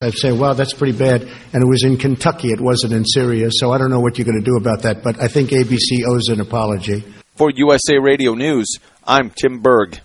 I'd say, wow, that's pretty bad. And it was in Kentucky. It wasn't in Syria. So I don't know what you're going to do about that. But I think ABC owes an apology. For USA Radio News, I'm Tim Berg.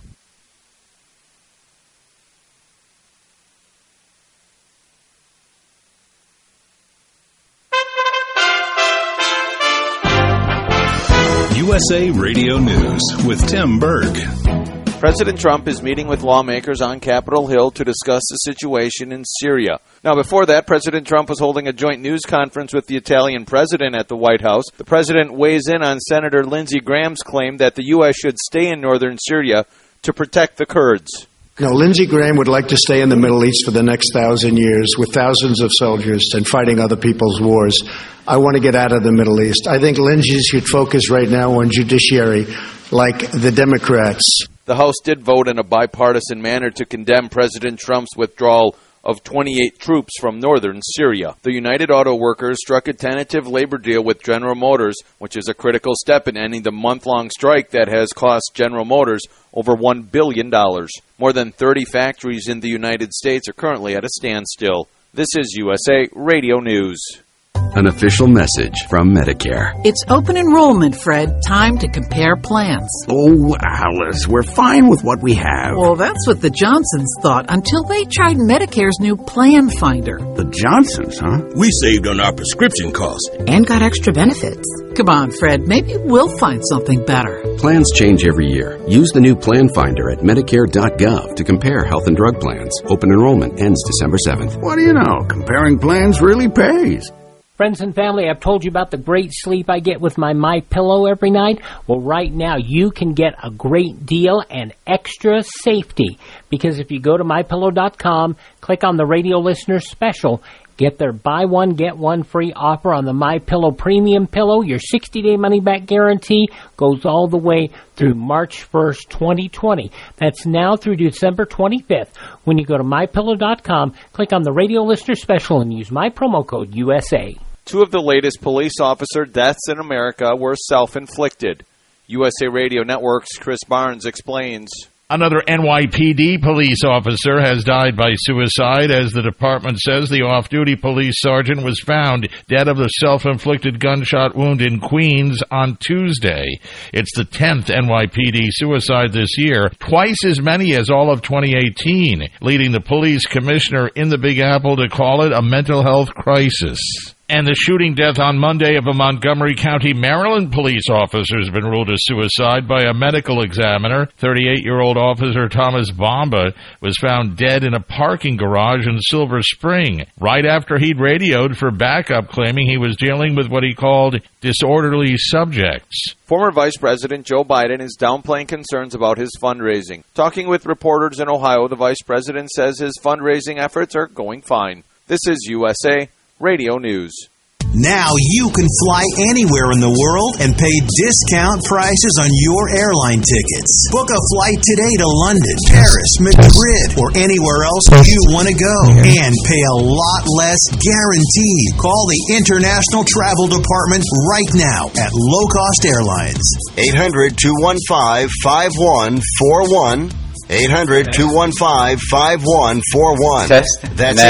USA Radio News with Tim Berg. President Trump is meeting with lawmakers on Capitol Hill to discuss the situation in Syria. Now, before that, President Trump was holding a joint news conference with the Italian president at the White House. The president weighs in on Senator Lindsey Graham's claim that the U.S. should stay in northern Syria to protect the Kurds. No, Lindsey Graham would like to stay in the Middle East for the next 1,000 years with thousands of soldiers and fighting other people's wars. I want to get out of the Middle East. I think Lindsey should focus right now on judiciary, like the Democrats. The House did vote in a bipartisan manner to condemn President Trump's withdrawal of 28 troops from northern Syria. The United Auto Workers struck a tentative labor deal with General Motors, which is a critical step in ending the month-long strike that has cost General Motors over $1 billion. More than 30 factories in the United States are currently at a standstill. This is USA Radio News. An official message from Medicare. It's open enrollment, Fred. Time to compare plans. Oh, Alice, we're fine with what we have. Well, that's what the Johnsons thought until they tried Medicare's new Plan Finder. The Johnsons, huh? We saved on our prescription costs. And got extra benefits. Come on, Fred. Maybe we'll find something better. Plans change every year. Use the new Plan Finder at Medicare.gov to compare health and drug plans. Open enrollment ends December 7th. What do you know? Comparing plans really pays. Friends and family, I've told you about the great sleep I get with my MyPillow every night. Well, right now you can get a great deal and extra safety, because if you go to MyPillow.com, click on the radio listener special, get their buy one, get one free offer on the MyPillow Premium Pillow. Your 60-day money-back guarantee goes all the way through March 1st, 2020. That's now through December 25th. When you go to MyPillow.com, click on the radio listener special and use my promo code USA. 2 of the latest police officer deaths in America were self-inflicted. USA Radio Network's Chris Barnes explains. Another NYPD police officer has died by suicide, as the department says the off-duty police sergeant was found dead of a self-inflicted gunshot wound in Queens on Tuesday. It's the 10th NYPD suicide this year, twice as many as all of 2018, leading the police commissioner in the Big Apple to call it a mental health crisis. And the shooting death on Monday of a Montgomery County, Maryland police officer has been ruled a suicide by a medical examiner. 38-year-old officer Thomas Bomba was found dead in a parking garage in Silver Spring, right after he'd radioed for backup, claiming he was dealing with what he called disorderly subjects. Former Vice President Joe Biden is downplaying concerns about his fundraising. Talking with reporters in Ohio, the Vice President says his fundraising efforts are going fine. This is USA Radio News. Now you can fly anywhere in the world and pay discount prices on your airline tickets. Book a flight today to London, Paris, Madrid, or anywhere else you want to go and pay a lot less guaranteed. Call the International Travel Department right now at Low Cost Airlines. 800-215-5141. 800-215-5141. Test. That's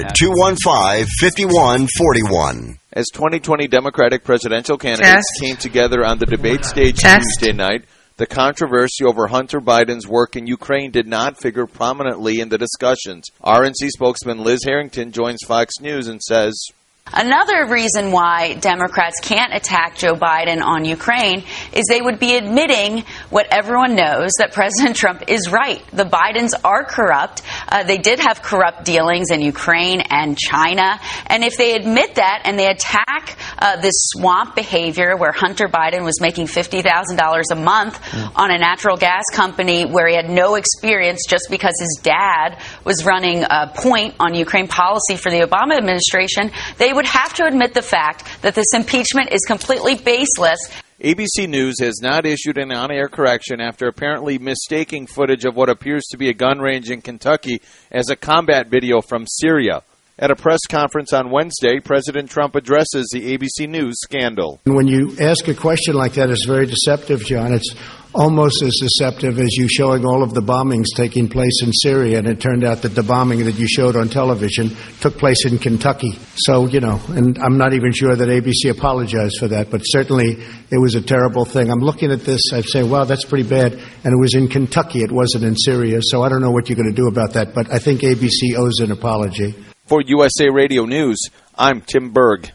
800-215-5141. As 2020 Democratic presidential candidates came together on the debate stage Tuesday night, the controversy over Hunter Biden's work in Ukraine did not figure prominently in the discussions. RNC spokesman Liz Harrington joins Fox News and says, another reason why Democrats can't attack Joe Biden on Ukraine is they would be admitting what everyone knows, that President Trump is right. The Bidens are corrupt. They did have corrupt dealings in Ukraine and China. And if they admit that and they attack this swamp behavior where Hunter Biden was making $50,000 a month on a natural gas company where he had no experience just because his dad was running a point on Ukraine policy for the Obama administration, they would have to admit the fact that this impeachment is completely baseless. ABC News has not issued an on-air correction after apparently mistaking footage of what appears to be a gun range in Kentucky as a combat video from Syria. At a press conference on Wednesday, President Trump addresses the ABC News scandal. When you ask a question like that, it's very deceptive, John. It's almost as deceptive as you showing all of the bombings taking place in Syria, and it turned out that the bombing that you showed on television took place in Kentucky. So, and I'm not even sure that ABC apologized for that, but certainly it was a terrible thing. I'm looking at this, I'd say, wow, that's pretty bad, and it was in Kentucky, it wasn't in Syria, so I don't know what you're going to do about that, but I think ABC owes an apology. For USA Radio News, I'm Tim Berg.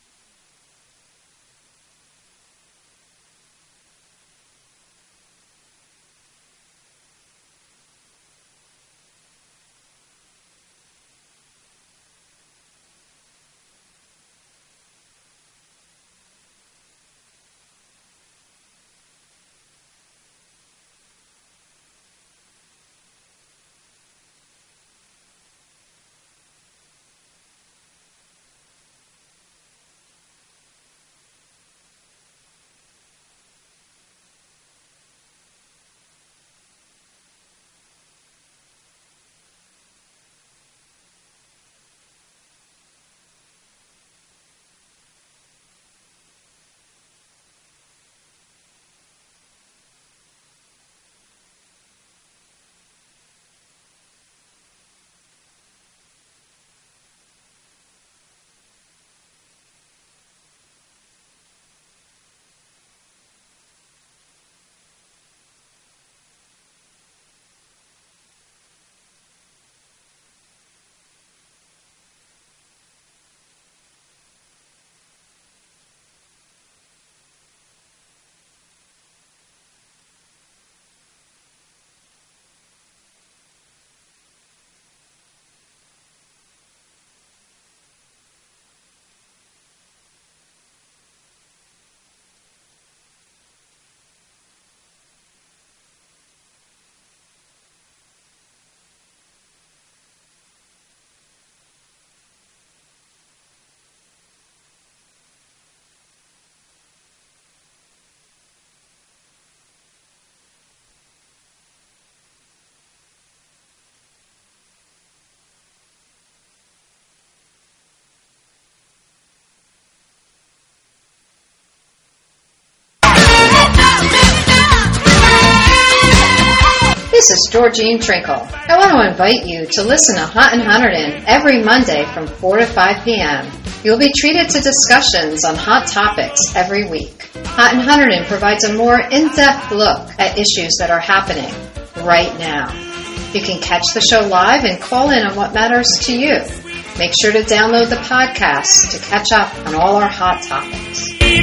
This is Georgine Trinkle. I want to invite you to listen to Hot and Hunterdon every Monday from 4 to 5 p.m. You'll be treated to discussions on hot topics every week. Hot and Hunterdon provides a more in-depth look at issues that are happening right now. You can catch the show live and call in on what matters to you. Make sure to download the podcast to catch up on all our hot topics.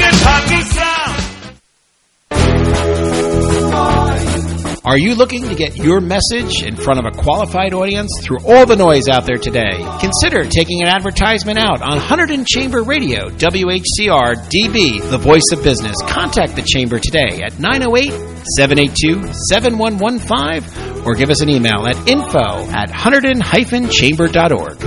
Are you looking to get your message in front of a qualified audience through all the noise out there today? Consider taking an advertisement out on Hunterdon Chamber Radio, WHCR DB, the voice of business. Contact the Chamber today at 908-782-7115 or give us an email at info@hunterdon-chamber.org.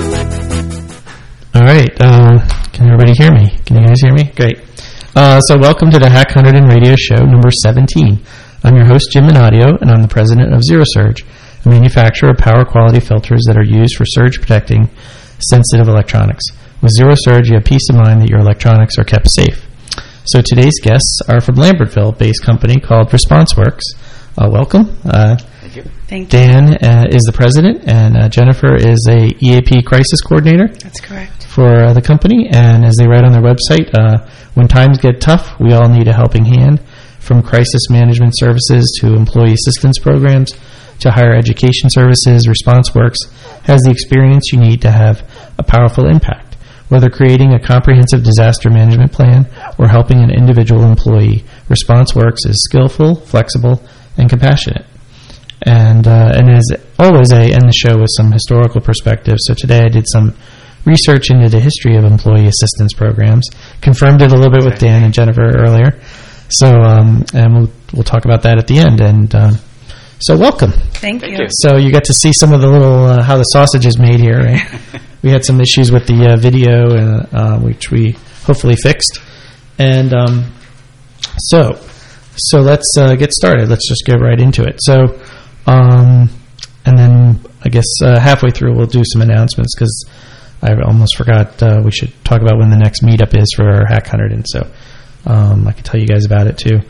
All right. Can everybody hear me? Can you guys hear me? Great. So welcome to the Hack Hunterdon Radio Show number 17. I'm your host, Jim Minadio, and I'm the president of Zero Surge, a manufacturer of power quality filters that are used for surge protecting sensitive electronics. With Zero Surge, you have peace of mind that your electronics are kept safe. So today's guests are from Lambertville-based company called ResponseWorks. Welcome. Thank you. Thank you. Dan is the president, and Jennifer is a EAP crisis coordinator. That's correct. For the company, and as they write on their website, when times get tough, we all need a helping hand. From crisis management services to employee assistance programs to higher education services, ResponseWorks has the experience you need to have a powerful impact. Whether creating a comprehensive disaster management plan or helping an individual employee, ResponseWorks is skillful, flexible, and compassionate. And as always, I end the show with some historical perspective. So today I did some research into the history of employee assistance programs, confirmed it a little bit with Dan and Jennifer earlier. So, and we'll talk about that at the end. And so, welcome. Thank you. So, you got to see some of the little how the sausage is made here. Right? We had some issues with the video, which we hopefully fixed. And so let's get started. Let's just get right into it. So, and then I guess halfway through we'll do some announcements because I almost forgot we should talk about when the next meetup is for Hack Hunterdon. So. I can tell you guys about it too.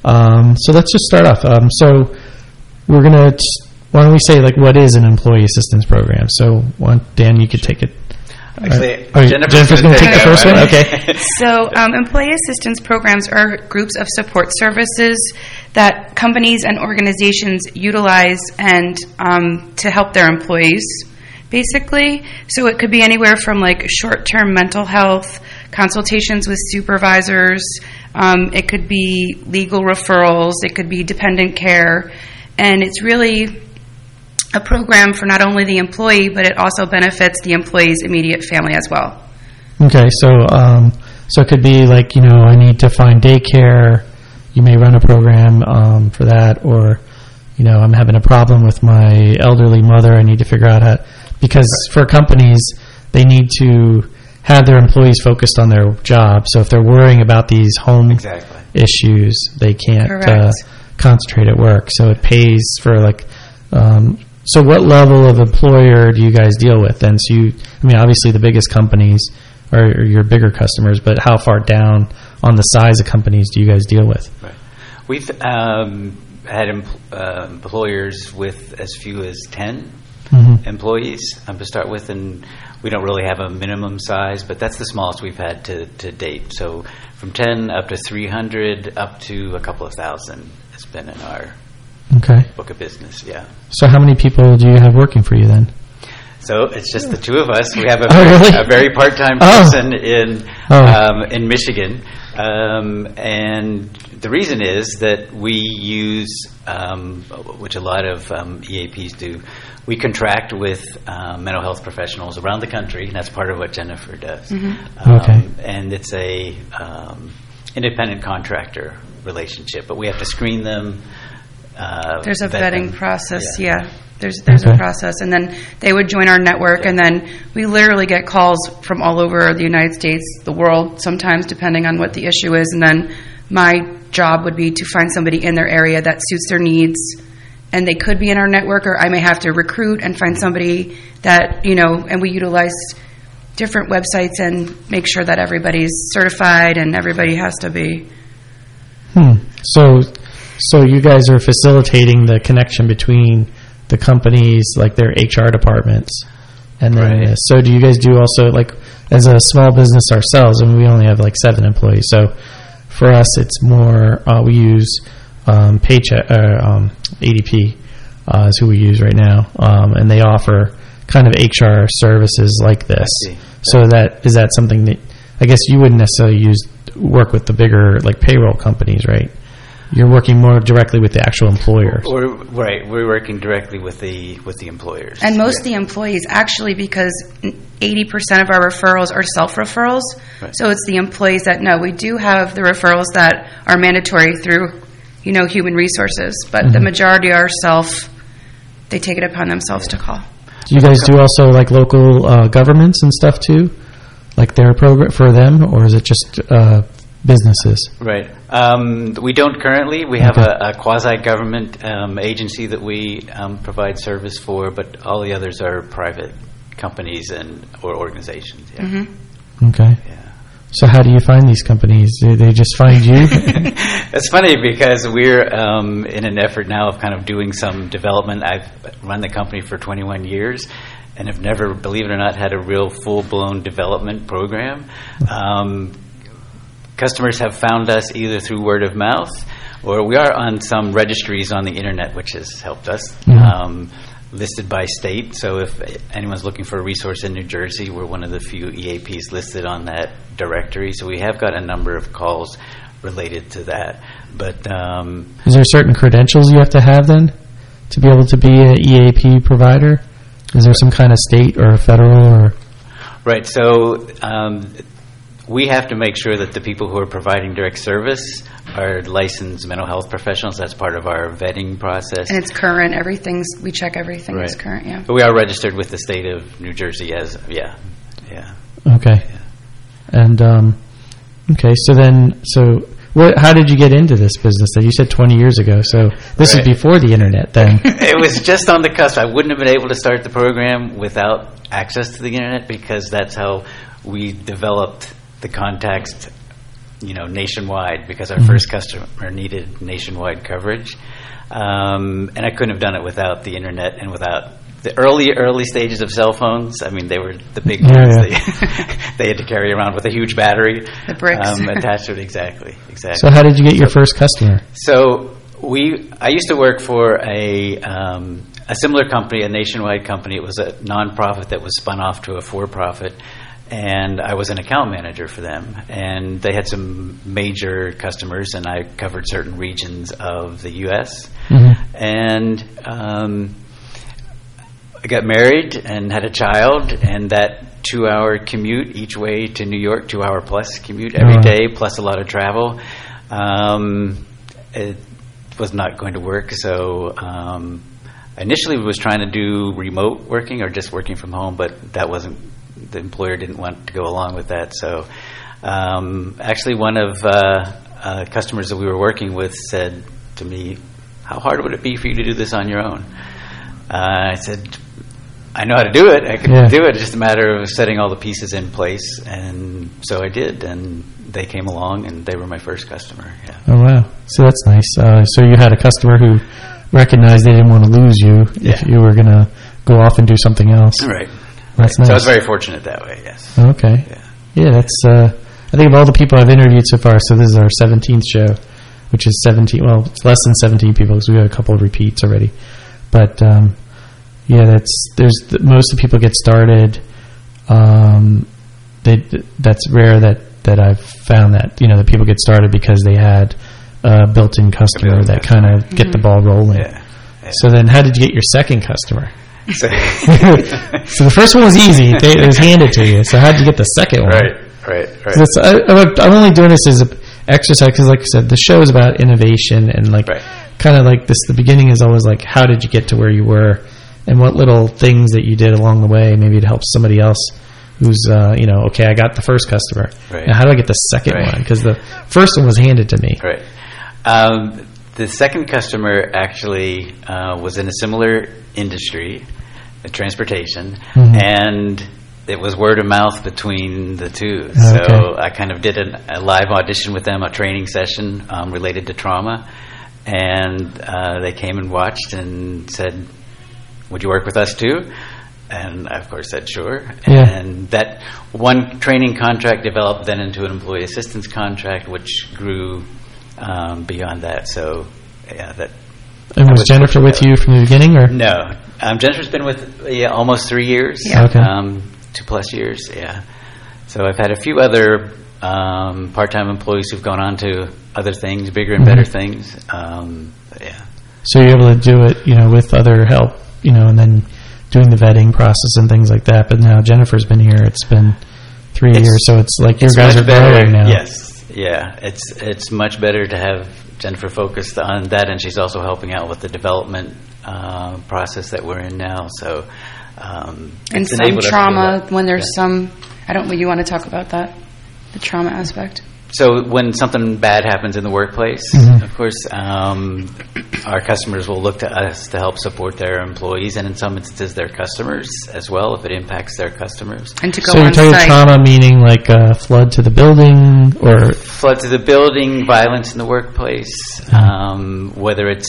So let's just start off. So we're going to, why don't we say, like, what is an employee assistance program? So, Dan, you could take it. Actually, Jennifer's going to take the first one? Okay. So employee assistance programs are groups of support services that companies and organizations utilize and to help their employees, basically. So it could be anywhere from like short-term mental health, consultations with supervisors, it could be legal referrals, it could be dependent care, and it's really a program for not only the employee, but it also benefits the employee's immediate family as well. Okay, so it could be like, I need to find daycare. You may run a program for that, or, I'm having a problem with my elderly mother. I need to figure out how, because for companies, they need to have their employees focused on their job. So if they're worrying about these home issues, they can't concentrate at work. So it pays for like. So what level of employer do you guys deal with? And so obviously the biggest companies are your bigger customers, but how far down on the size of companies do you guys deal with? Right. We've had employers with as few as 10 employees to start with, and we don't really have a minimum size, but that's the smallest we've had to date. So from 10 up to 300 up to a couple of thousand has been in our book of business, yeah. So how many people do you have working for you then? So it's just the two of us. We have a very part-time person in Michigan, and the reason is that we use, which a lot of EAPs do, we contract with mental health professionals around the country, and that's part of what Jennifer does. And it's a independent contractor relationship, but we have to screen them. There's a vetting process, There's a process, and then they would join our network, and then we literally get calls from all over the United States, the world, sometimes depending on what the issue is, and then my job would be to find somebody in their area that suits their needs, and they could be in our network, or I may have to recruit and find somebody that, and we utilize different websites and make sure that everybody's certified and everybody has to be. So you guys are facilitating the connection between the companies, like their HR departments, and then so do you guys do also, like, as a small business ourselves? I mean, we only have like 7 employees, so for us it's more we use Paycheck, ADP is who we use right now, and they offer kind of HR services like this. So is that something that I guess you wouldn't necessarily work with the bigger like payroll companies, right? You're working more directly with the actual employers. We're working directly with the employers. And most of the employees, actually, because 80% of our referrals are self-referrals, so it's the employees that know. We do have the referrals that are mandatory through, human resources, but the majority are they take it upon themselves to call. Do you guys do also like local governments and stuff too? Like their program for them, or is it just businesses? Right. We don't currently. We have a quasi-government agency that we provide service for, but all the others are private companies or organizations. Yeah. Okay. Yeah. So how do you find these companies? Do they just find you? It's funny because we're in an effort now of kind of doing some development. I've run the company for 21 years and have never, believe it or not, had a real full-blown development program. Customers have found us either through word of mouth, or we are on some registries on the internet, which has helped us, listed by state. So if anyone's looking for a resource in New Jersey, we're one of the few EAPs listed on that directory. So we have got a number of calls related to that. But is there certain credentials you have to have then to be able to be an EAP provider? Is there some kind of state or federal or? Right. So we have to make sure that the people who are providing direct service are licensed mental health professionals. That's part of our vetting process. And it's current. We check everything is current, yeah. But we are registered with the state of New Jersey as, Okay. Yeah. And, how did you get into this business? You said 20 years ago, so this is before the internet then. It was just on the cusp. I wouldn't have been able to start the program without access to the internet, because that's how we developed the context nationwide, because our first customer needed nationwide coverage. And I couldn't have done it without the internet and without the early stages of cell phones. I mean, they were the big ones. They had to carry around with a huge battery. The bricks. Attached to it, exactly. So how did you get your first customer? So I used to work for a similar company, a nationwide company. It was a nonprofit that was spun off to a for-profit. And I was an account manager for them, and they had some major customers, and I covered certain regions of the U.S. And I got married and had a child, and that 2-hour commute each way to New York, 2-hour plus commute every day, plus a lot of travel, it was not going to work. So I initially was trying to do remote working or just working from home, but that wasn't. The employer didn't want to go along with that. So actually one of customers that we were working with said to me, how hard would it be for you to do this on your own? I said, I know how to do it. I can do it. It's just a matter of setting all the pieces in place. And so I did. And they came along, and they were my first customer. Yeah. Oh, wow. So that's nice. So you had a customer who recognized they didn't want to lose you if you were going to go off and do something else. Right. That's nice. So I was very fortunate that way, yes. Okay. Yeah, that's, I think of all the people I've interviewed so far, so this is our 17th show, which is 17, well, it's less than 17 people because we have a couple of repeats already. But, most of the people get started, that's rare that I've found that, that people get started because they had a built-in customer that kind of get the ball rolling. Yeah. So then how did you get your second customer? So the first one was easy. It was handed to you. So how did you get the second one? Right. I'm only doing this as an exercise because, like I said, the show is about innovation and kind of like this. The beginning is always like, how did you get to where you were, and what little things that you did along the way, maybe to help somebody else who's, okay, I got the first customer. Right. Now, how do I get the second one? Because the first one was handed to me. Right. The second customer actually was in a similar industry, transportation, and it was word of mouth between the two. Okay. So I kind of did a live audition with them, a training session related to trauma, and they came and watched and said, would you work with us too? And I, of course, said sure. Yeah. And that one training contract developed then into an employee assistance contract, which grew beyond that. So, yeah, that. And was Jennifer with you from the beginning, or no? Jennifer's been with almost 3 years. Yeah. Okay. 2+ years. Yeah. So I've had a few other part-time employees who've gone on to other things, bigger and better things. Yeah. So you're able to do it, with other help, and then doing the vetting process and things like that. But now Jennifer's been here; it's been 3 years, so it's like your guys are growing now. Yes. Yeah. It's much better to have Jennifer focused on that, and she's also helping out with the development process that we're in now. So, and some trauma when there's some. You want to talk about that, the trauma aspect? So when something bad happens in the workplace, of course, our customers will look to us to help support their employees, and in some instances, their customers as well, if it impacts their customers. And to go so on you're talking site. Trauma meaning like flood to the building, or flood to the building, violence in the workplace, whether it's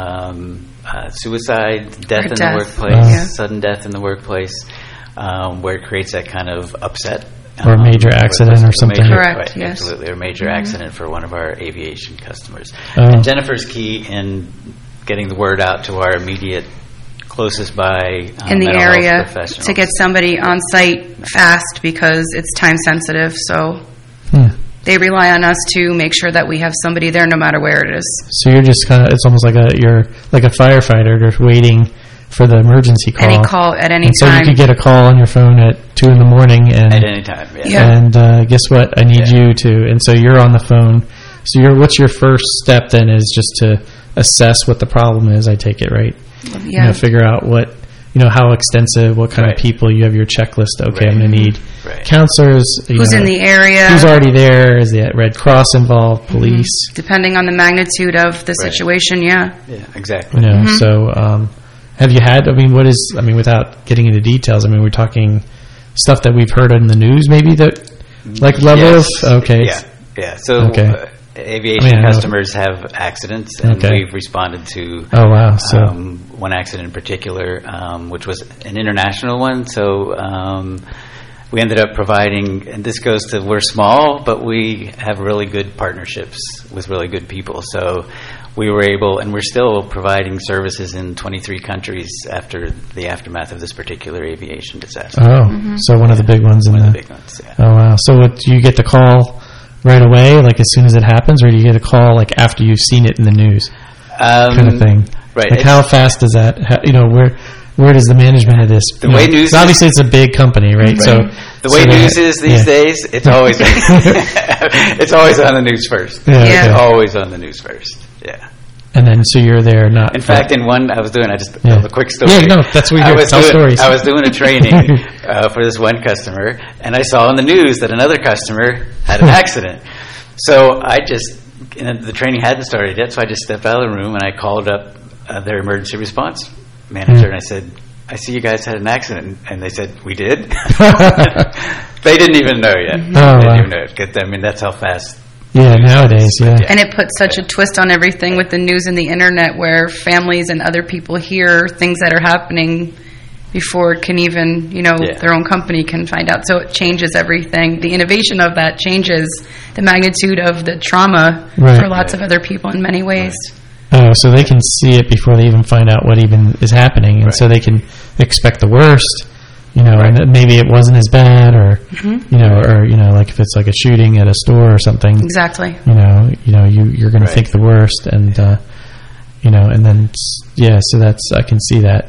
suicide, death in the workplace, sudden death in the workplace, where it creates that kind of upset. Or a major accident or something. Correct, right, yes. Absolutely, or a major accident for one of our aviation customers. And Jennifer's key in getting the word out to our immediate closest by in the area to get somebody on site fast because it's time sensitive. So they rely on us to make sure that we have somebody there no matter where it is. So you're just kind of, it's almost like you're like a firefighter just waiting for the emergency call. Any call at any time. So you could get a call on your phone at 2 a.m. and at any time. Yeah. And guess what? I need you to. And so you're on the phone. So what's your first step then? Is just to assess what the problem is. I take it, right? Yeah. Figure out what how extensive, what kind of people you have your checklist. Okay, I'm going to need counselors. Who's in the area? Who's already there? Is the Red Cross involved? Police? Depending on the magnitude of the situation. Yeah. Yeah. Exactly. So. Have you had, without getting into details, we're talking stuff that we've heard in the news, maybe that, like level of, okay. Yeah. Yeah. So aviation customers have accidents, and we've responded to one accident in particular, which was an international one. So we ended up providing, and this goes to, we're small, but we have really good partnerships with really good people. So we were able, and we're still providing services in 23 countries after the aftermath of this particular aviation disaster. Oh, so one of the big ones. One of the big ones, yeah. Oh, wow. So do you get the call right away, like as soon as it happens, or do you get a call like after you've seen it in the news, kind of thing? Right. Like how fast is that? Where does the management of this? The way news, obviously, it's a big company, right? So the way news is these days, it's always it's always on the news first. Yeah. It's always on the news first. Yeah. And then, so you're there, not... In fact, in one, I just tell a quick story. Yeah, no, that's what you do, tell stories. I was doing a training for this one customer, and I saw on the news that another customer had an accident. So the training hadn't started yet, so I just stepped out of the room, and I called up their emergency response manager, and I said, I see you guys had an accident. And they said, we did? They didn't even know yet. Oh, they didn't even know it. I mean, that's how fast... Yeah, nowadays, yeah. And it puts such a twist on everything with the news and the internet, where families and other people hear things that are happening before it can even, their own company can find out. So it changes everything. The innovation of that changes the magnitude of the trauma for lots of other people in many ways. Right. Oh, so they can see it before they even find out what even is happening, and so they can expect the worst. And maybe it wasn't as bad, or like if it's like a shooting at a store or something. Exactly. You're going to think the worst, and and then so that's, I can see that.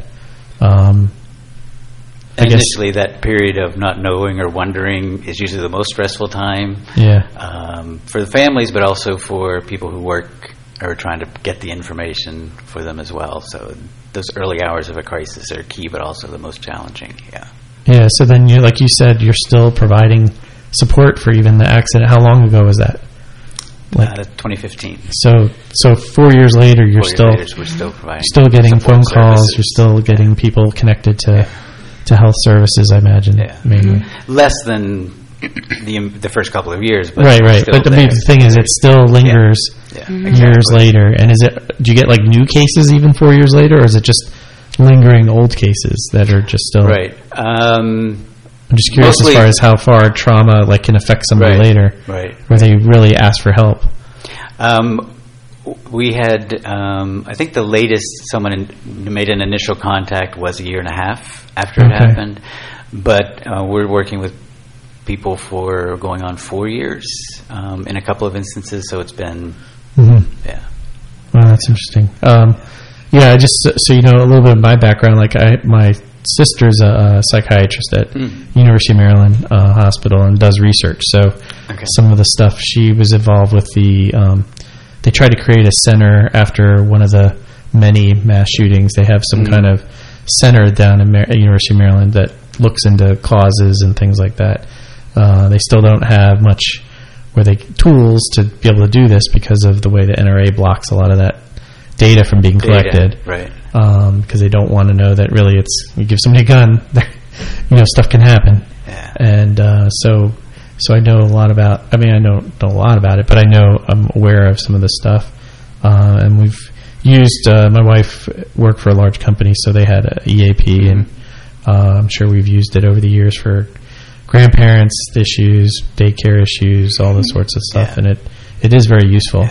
Initially, that period of not knowing or wondering is usually the most stressful time. Yeah. For the families, but also for people who work or trying to get the information for them as well. So those early hours of a crisis are key, but also the most challenging. Yeah. Yeah. So then, like you said, you're still providing support for even the accident. How long ago was that? 2015. So 4 years later, we're still providing, still getting phone calls. Services. You're still getting people connected to health services, I imagine. Yeah. Mainly less than the first couple of years, but right. But the thing is, it still lingers years later. And do you get like new cases even 4 years later, or is it just lingering old cases that are just still right? I'm just curious as far as how far trauma can affect somebody later, where they really ask for help. We had, I think the latest someone made an initial contact was a year and a half after it happened, but we're working with people for going on 4 years in a couple of instances, so it's been Well, that's interesting. Just so you know a little bit of my background, my sister's a psychiatrist at University of Maryland Hospital and does research, so some of the stuff she was involved with, they tried to create a center after one of the many mass shootings. They have some kind of center down at University of Maryland that looks into causes and things like that. They still don't have much tools to be able to do this because of the way the NRA blocks a lot of that data from being collected. Right. Because they don't want to know that really you give somebody a gun, stuff can happen. Yeah. And so I know a lot about. I mean, I don't know a lot about it, but I'm aware of some of this stuff. And we've used. My wife worked for a large company, so they had a EAP, and I'm sure we've used it over the years for grandparents issues, daycare issues, all those sorts of stuff, and it is very useful.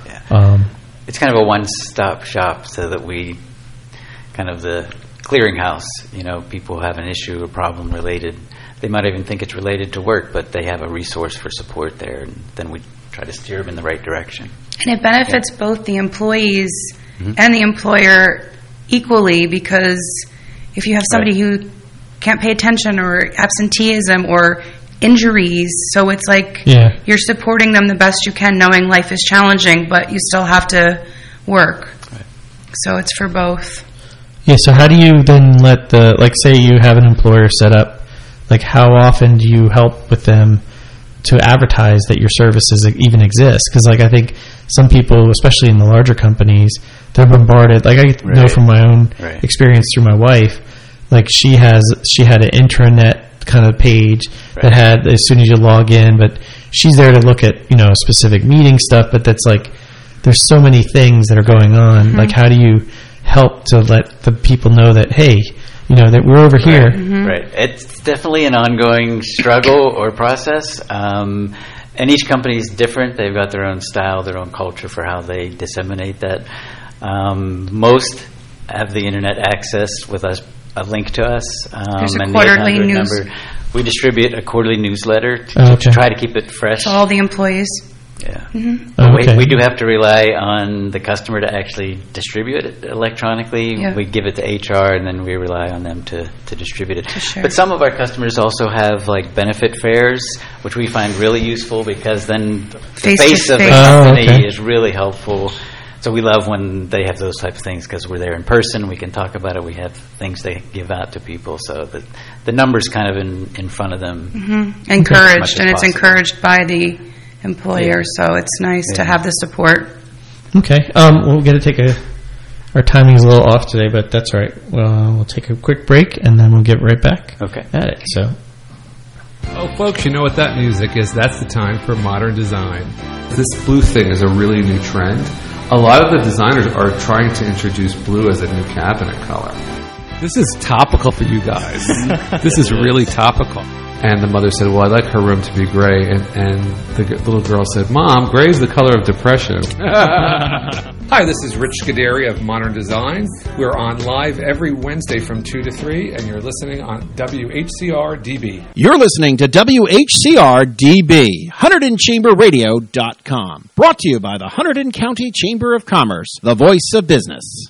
It's kind of a one-stop shop, so that we kind of the clearinghouse. People have an issue, a problem related. They might even think it's related to work, but they have a resource for support there, and then we try to steer them in the right direction. And it benefits both the employees and the employer equally, because if you have somebody who can't pay attention, or absenteeism, or injuries, so it's you're supporting them the best you can, knowing life is challenging, but you still have to work. So it's for both. Yeah, so how do you then let say you have an employer set up, how often do you help with them to advertise that your services even exist? Because I think some people, especially in the larger companies, they're bombarded. I know from my own experience through my wife, she had an intranet kind of page that had as soon as you log in, but she's there to look at, specific meeting stuff, but that's like, there's so many things that are going on. Mm-hmm. Like, how do you help to let the people know that, hey, that we're over here? Mm-hmm. Right. It's definitely an ongoing struggle or process. And each company is different. They've got their own style, their own culture for how they disseminate that. Most have the internet access with us, a link to us. There's a quarterly news. We distribute a quarterly newsletter to try to keep it fresh. To all the employees. Yeah. Mm-hmm. We do have to rely on the customer to actually distribute it electronically. Yeah. We give it to HR, and then we rely on them to distribute it. Sure. But some of our customers also have like benefit fairs, which we find really useful because then the face of the company is really helpful. So we love when they have those type of things because we're there in person. We can talk about it. We have things they give out to people, so that the number's kind of in front of them. Mm-hmm. Encouraged, and it's encouraged by the employer, so it's nice to have the support. Okay. We're going to take our timing's a little off today, but that's all right. We'll take a quick break, and then we'll get right back at it. So. Oh, folks, you know what that music is. That's the time for modern design. This blue thing is a really new trend. A lot of the designers are trying to introduce blue as a new cabinet color. This is topical for you guys. This is really topical. And the mother said, well, I'd like her room to be gray. And the little girl said, Mom, gray is the color of depression. Hi, this is Rich Scuderi of Modern Design. We're on live every Wednesday from 2 to 3, and you're listening on WHCR-DB. You're listening to WHCR-DB, HunterdonChamberRadio.com. Brought to you by the Hunterdon County Chamber of Commerce, the voice of business.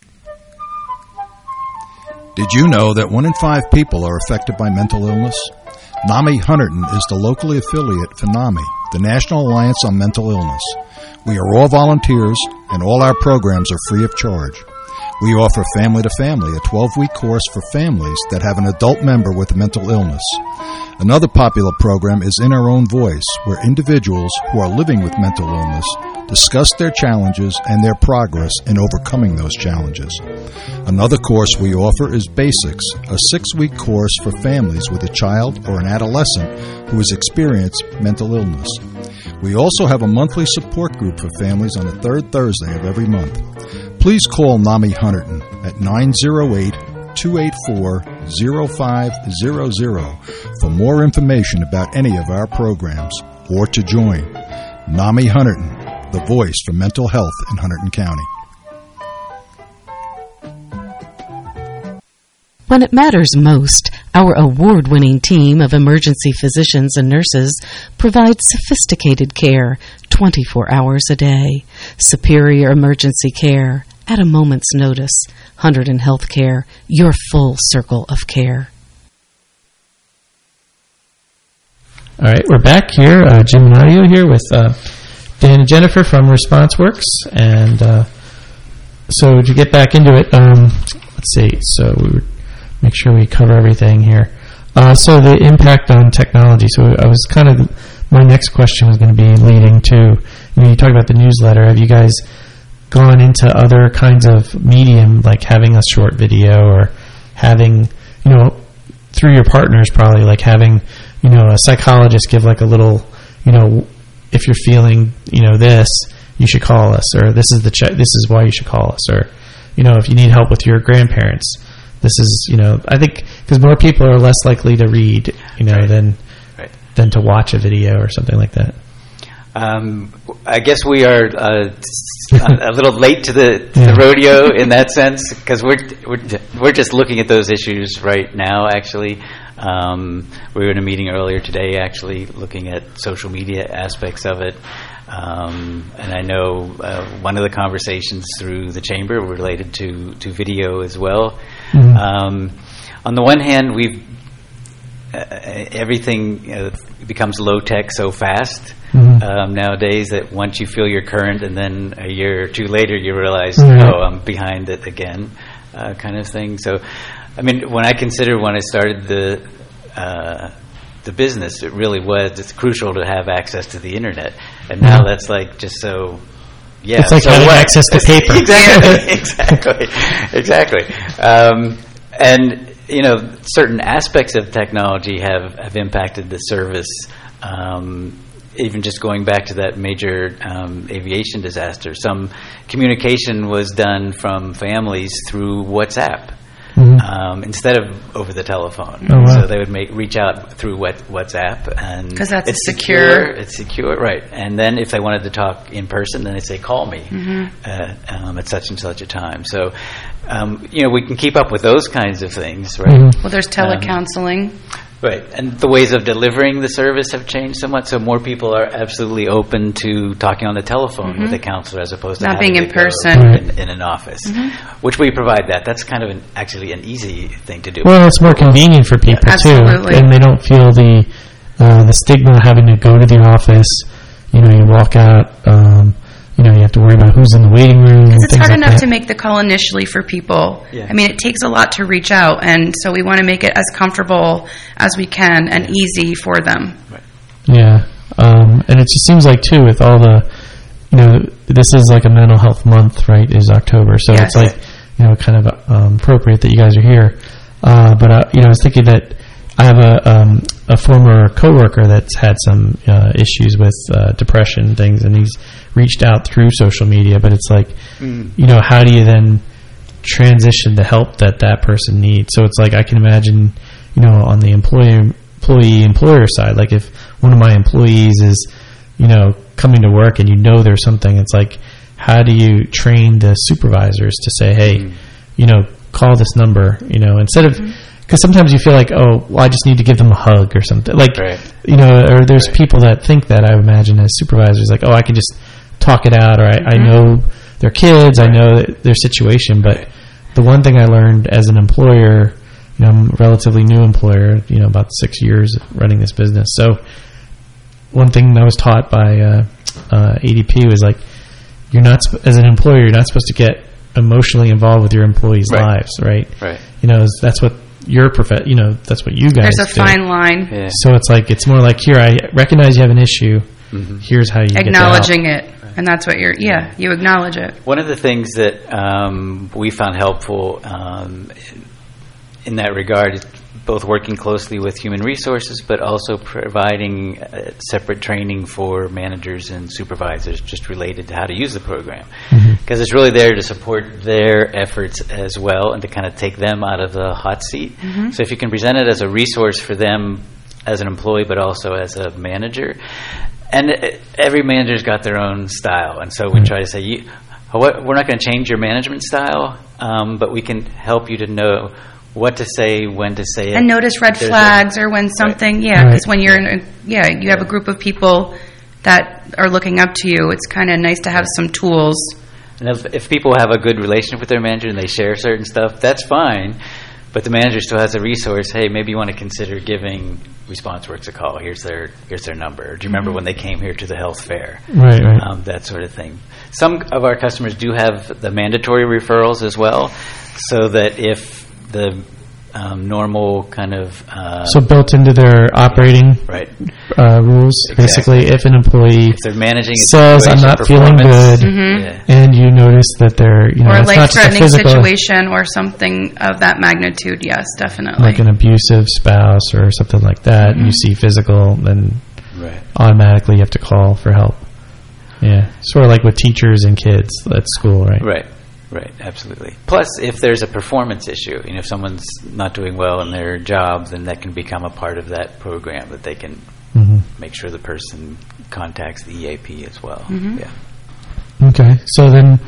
Did you know that 1 in 5 people are affected by mental illness? NAMI Hunterdon is the locally affiliate for NAMI, the National Alliance on Mental Illness. We are all volunteers, and all our programs are free of charge. We offer Family to Family, a 12-week course for families that have an adult member with a mental illness. Another popular program is In Our Own Voice, where individuals who are living with mental illness discuss their challenges and their progress in overcoming those challenges. Another course we offer is Basics, a 6-week course for families with a child or an adolescent who has experienced mental illness. We also have a monthly support group for families on the third Thursday of every month. Please call NAMI Hunterdon at 908-284-0500 for more information about any of our programs or to join. NAMI Hunterdon, the voice for mental health in Hunterdon County. When it matters most, our award-winning team of emergency physicians and nurses provides sophisticated care 24 hours a day. Superior emergency care at a moment's notice. Hunterdon Healthcare, your full circle of care. All right, we're back here. Jim and Audio here with Dan and Jennifer from ResponseWorks. And so to get back into it, let's see. So we would make sure we cover everything here. So the impact on technology. So I was kind of, my next question was going to be leading to, you talked about the newsletter. Have you guys gone into other kinds of medium, like having a short video or having, through your partners probably, like having, a psychologist give like a little, if you're feeling, this, you should call us, or this is this is why you should call us, or, if you need help with your grandparents, this is, I think because more people are less likely to read, than to watch a video or something like that. I guess we are a little late to the rodeo in that sense, because we're just looking at those issues right now. Actually, we were in a meeting earlier today, actually looking at social media aspects of it. And I know one of the conversations through the chamber related to video as well. Mm-hmm. On the one hand, everything becomes low tech so fast nowadays that once you feel you're current, and then a year or two later you realize, I'm behind it again, kind of thing. So, I mean, when I started the business, it really was. It's crucial to have access to the internet, and now that's like just so. Yeah, it's like having access to paper. Exactly. And certain aspects of technology have impacted the service. Even just going back to that major aviation disaster, some communication was done from families through WhatsApp instead of over the telephone. Oh, wow. So they would reach out through WhatsApp, and because that's it's secure. It's secure, right? And then if they wanted to talk in person, then they'd say, "Call me at such and such a time." So we can keep up with those kinds of things, right? Well, there's telecounseling. Right, and the ways of delivering the service have changed somewhat, so more people are absolutely open to talking on the telephone with a counselor as opposed to not having being in to person go in an office, which we provide that. That's kind of actually an easy thing to do. Well, it's more convenient for people too, and they don't feel the stigma of having to go to the office. You walk out. You have to worry about who's in the waiting room. Because it's hard like enough that. to make the call initially for people. Yeah. I mean, it takes a lot to reach out, and so we want to make it as comfortable as we can and easy for them. Right. Yeah, and it just seems like too with all the, this is like a mental health month, right? Is October, so Yes. it's like kind of appropriate that you guys are here. But I was thinking that I have a former coworker that's had some issues with depression and things, and he's reached out through social media. But it's like, how do you then transition the help that person needs? So it's like I can imagine, on the employer side, like if one of my employees is, coming to work and there's something, it's like, how do you train the supervisors to say, hey, call this number, instead of. Because sometimes you feel like, I just need to give them a hug or something. Like, or there's people that think that, I imagine, as supervisors, like, I can just talk it out, or I know their kids, I know their situation. But the one thing I learned as an employer, I'm a relatively new employer, about 6 years running this business. So one thing I was taught by ADP was like, as an employer, you're not supposed to get emotionally involved with your employees' lives, right? Right. That's what your that's what you guys do. There's a fine line. Yeah. So it's more like, here, I recognize you have an issue. Here's how you acknowledging get it, and that's what you acknowledge it. One of the things that we found helpful in that regard is both working closely with human resources, but also providing separate training for managers and supervisors just related to how to use the program. Because it's really there to support their efforts as well and to kind of take them out of the hot seat. So if you can present it as a resource for them as an employee, but also as a manager. And every manager's got their own style. And so we try to say, we're not going to change your management style, but we can help you to know what to say, when to say it. And notice red flags or when something, because when you're you have a group of people that are looking up to you, it's kind of nice to have some tools. And if people have a good relationship with their manager and they share certain stuff, that's fine. But the manager still has a resource. Hey, maybe you want to consider giving ResponseWorks a call. Here's their number. Do you remember when they came here to the health fair? Right. That sort of thing. Some of our customers do have the mandatory referrals as well, so that if the normal kind of so built into their operating rules, basically, if an employee if they're managing says, "I'm not feeling good," and you notice that they're or a it's not just a life-threatening physical situation or something of that magnitude, yes, definitely, like an abusive spouse or something like that, and you see physical, then automatically you have to call for help. Yeah, sort of like with teachers and kids at school, right? Right, absolutely. Plus, if there's a performance issue, if someone's not doing well in their job, then that can become a part of that program, that they can make sure the person contacts the EAP as well. Yeah. Okay, so then,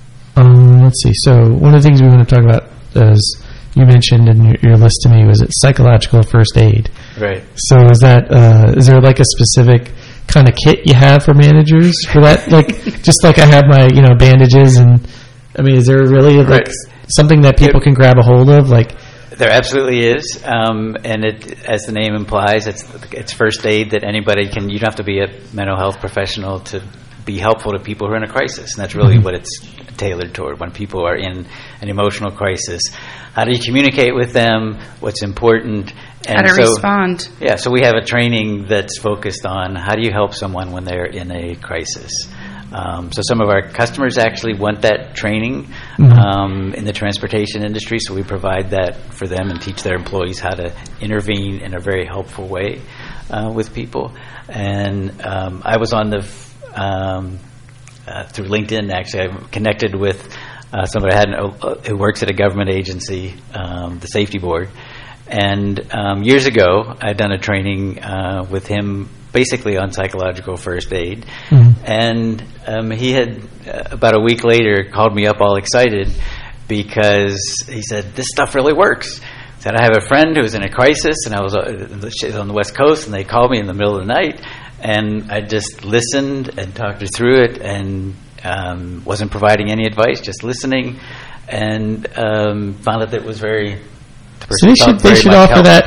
let's see. So one of the things we want to talk about, as you mentioned in your list to me, was it psychological first aid. Right. So is is there like a specific kind of kit you have for managers for that? Like, just like I have my, bandages and... I mean, is there really like something that people can grab a hold of? Like, there absolutely is, and it, as the name implies, it's first aid that anybody can. You don't have to be a mental health professional to be helpful to people who are in a crisis, and that's really what it's tailored toward. When people are in an emotional crisis, how do you communicate with them? What's important? And how to respond. Yeah, so we have a training that's focused on how do you help someone when they're in a crisis. So some of our customers actually want that training in the transportation industry, so we provide that for them and teach their employees how to intervene in a very helpful way with people. And I was on the through LinkedIn, actually, I connected with somebody who works at a government agency, the Safety Board. And years ago, I'd done a training with him basically on psychological first aid. And he had, about a week later, called me up all excited because he said, this stuff really works. He said, I have a friend who's in a crisis, and I was on the West Coast, and they called me in the middle of the night, and I just listened and talked her through it, and wasn't providing any advice, just listening, and found that it was very... So they should offer that.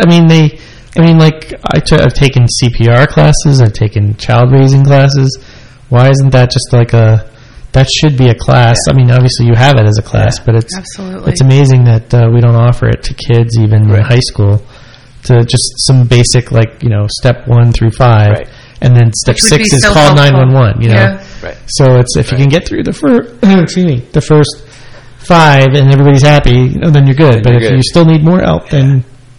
I've taken CPR classes, I've taken child raising classes. Why isn't that just that should be a class? Yeah. I mean, obviously you have it as a class, but it's amazing that we don't offer it to kids even in high school, to just some basic, step 1 through 5, and then step 6 is call 911. So it's if you can get through the first 5 and everybody's happy, then you're good. But if you still need more help, then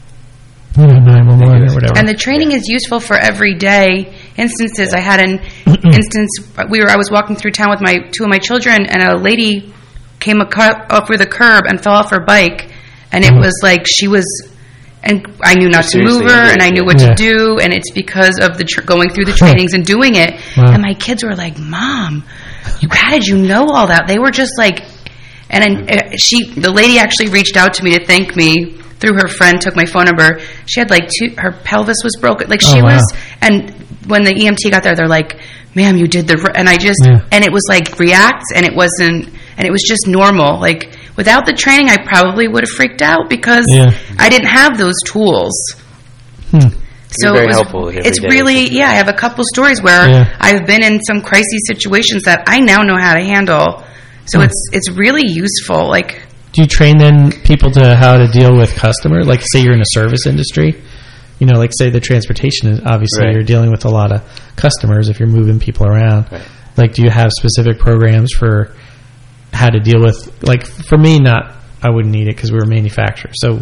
911 or whatever. And the training is useful for everyday instances. I had an instance. I was walking through town with two of my children, and a lady came over the curb and fell off her bike, and it was like she was. And I knew not to move her, and I knew what to do, and it's because of the going through the trainings and doing it. Wow. And my kids were like, "Mom, how did you know all that?" They were just like. And then the lady actually reached out to me to thank me through her friend, took my phone number. She had her pelvis was broken. And when the EMT got there, they're like, ma'am, you did and I just, and it was like react, and it was just normal. Like without the training, I probably would have freaked out because I didn't have those tools. So very helpful. It's really, I have a couple stories where I've been in some crisis situations that I now know how to handle. So it's really useful. Do you train then people to how to deal with customers? Like, say you're in a service industry, like say the transportation is obviously you're dealing with a lot of customers if you're moving people around. Like, do you have specific programs for how to deal with? Like, for me, I wouldn't need it because we're a manufacturer. So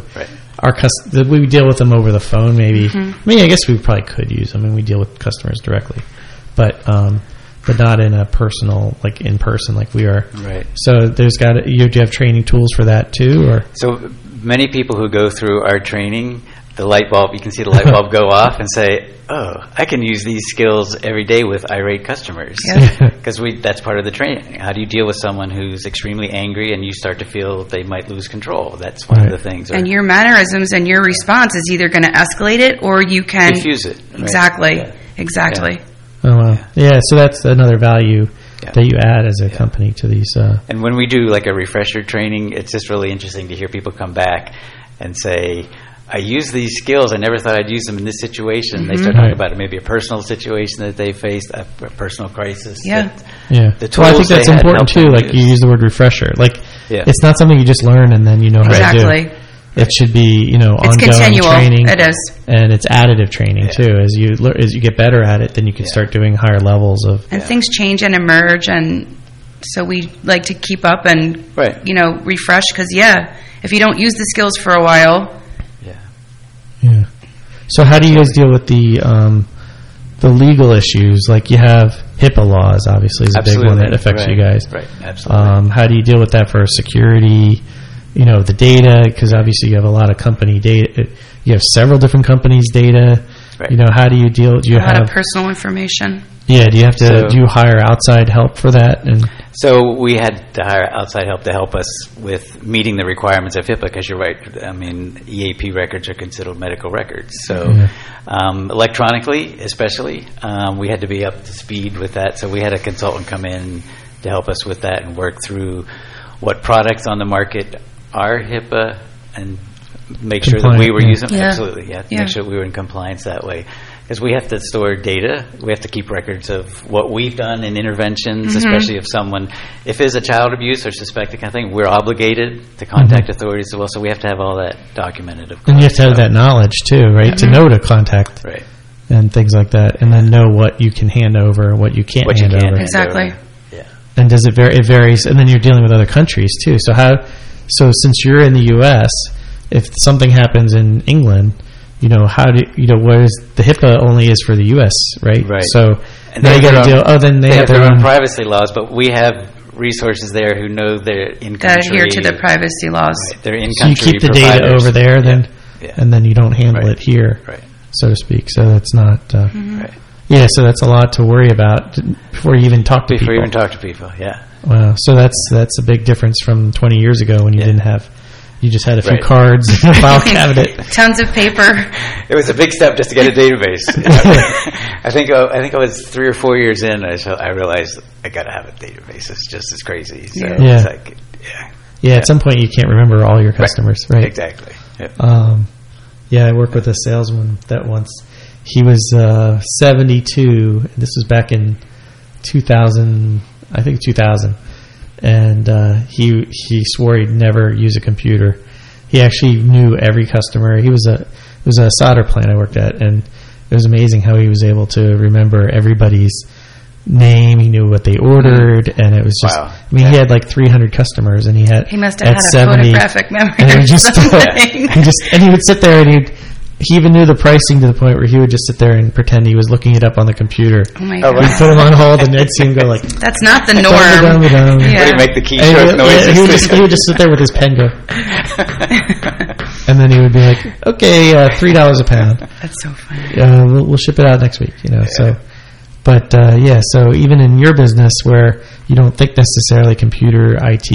we deal with them over the phone. Maybe. I mean, I guess we probably could use them, and we deal with customers directly, but not in a personal, in person, like we are. Right. So do you have training tools for that too, or? So many people who go through our training, you can see the light bulb go off and say, "Oh, I can use these skills every day with irate customers." Because that's part of the training. How do you deal with someone who's extremely angry and you start to feel they might lose control? That's one of the things. And your mannerisms and your response is either going to escalate it or you can diffuse it. Exactly. Exactly. Yeah. Oh, wow. Yeah, so that's another value that you add as a company to these. And when we do a refresher training, it's just really interesting to hear people come back and say, I use these skills. I never thought I'd use them in this situation. They start talking about it, maybe a personal situation that they faced, a personal crisis. The tools I think that's important too. You use the word refresher. It's not something you just learn and then you know how to do. It should be, ongoing training. It is, and it's additive training too. As you get better at it, then you can start doing higher levels of. And things change and emerge, and so we like to keep up and refresh. Because if you don't use the skills for a while, So how do you guys deal with the legal issues? Like you have HIPAA laws, obviously, is a big one that affects you guys. Right, absolutely. How do you deal with that for security? The data, because obviously you have a lot of company data. You have several different companies' data. Right. How do you deal? Do you have personal information? Yeah. Do you have to? Do you hire outside help for that? And so we had to hire outside help to help us with meeting the requirements of HIPAA. Because you're right. I mean, EAP records are considered medical records. So electronically, especially, we had to be up to speed with that. So we had a consultant come in to help us with that and work through what products on the market are HIPAA and make sure that we were using them. Absolutely, make sure we were in compliance that way. Because we have to store data. We have to keep records of what we've done in interventions, especially if there's a child abuse or suspected kind of thing, we're obligated to contact authorities as well. So we have to have all that documented, of course. And you have to have that knowledge too, right? To know to contact and things like that. And then know what you can hand over and what you can't hand over. Exactly. And does it vary? It varies, and then you're dealing with other countries too. So since you're in the U.S., if something happens in England, whereas the HIPAA only is for the U.S., right? Right. So and now you got to deal. Oh, then they have their own privacy laws, but we have resources there who know they're in country. That adhere to the privacy laws. Right. They're in country. So you keep the providers. data over there, then, and then you don't handle Right. it here, right. so to speak. So that's not. Right. Yeah, so that's a lot to worry about before you even talk to people. Before you even talk to people, yeah. Wow, so that's a big difference from 20 years ago when you didn't have. You just had a few cards in a file cabinet. Tons of paper. It was a big step just to get a database. I think I was 3 or 4 years in. I realized I got to have a database. It's just as crazy. So it's like, at some point you can't remember all your customers, right? Exactly. Yep. I worked with a salesman that once. He was 72. This was back in 2000. I think 2000. And he swore he'd never use a computer. He actually knew every customer. It was a solder plant I worked at, and it was amazing how he was able to remember everybody's name. He knew what they ordered, and it was just. Wow. I mean, he had like 300 customers, and he must have had 70, a photographic memory. And or something. and he would sit there and he even knew the pricing to the point where he would just sit there and pretend he was looking it up on the computer. Oh my God. We'd put him on hold, and they'd see him go like... That's not the norm. What do you make the keystroke noises? He would just sit there with his pen go... and then he would be like, okay, $3 a pound. That's so funny. We'll ship it out next week, so... But, so even in your business where you don't think necessarily computer, IT,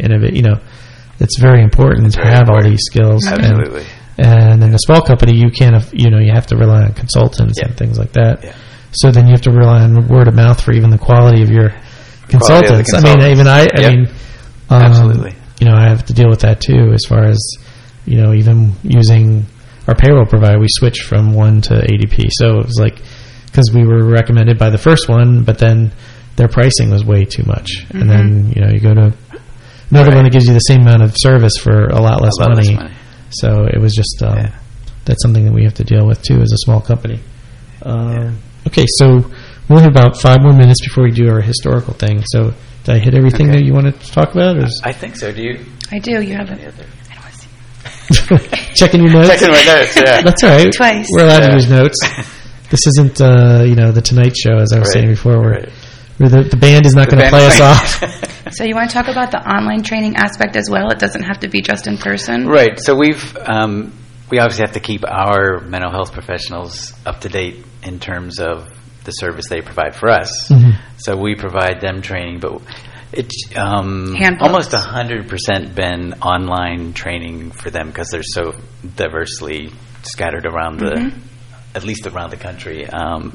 it's very important to have all these skills. Absolutely. And in a small company, you can't, you have to rely on consultants and things like that. Yeah. So then you have to rely on word of mouth for even the quality of your consultants. I mean, even absolutely. I have to deal with that too, as far as, even using our payroll provider, we switched from one to ADP. So it was like, because we were recommended by the first one, but then their pricing was way too much. Mm-hmm. And then, you go to another one that gives you the same amount of service for a lot less money. So it was just that's something that we have to deal with too as a small company. Okay, so we have about 5 more minutes before we do our historical thing. So did I hit everything that you wanted to talk about? Or I think so. Do you? I do. You have it. I don't want to see. Checking your notes? Checking my notes, yeah. That's all right. Twice. We're allowed to use notes. This isn't, the Tonight Show, as I was saying before, where the band is not going to play us off. So you want to talk about the online training aspect as well? It doesn't have to be just in person? Right. So we obviously have to keep our mental health professionals up to date in terms of the service they provide for us. Mm-hmm. So we provide them training, but it's almost 100% been online training for them because they're so diversely scattered around at least around the country.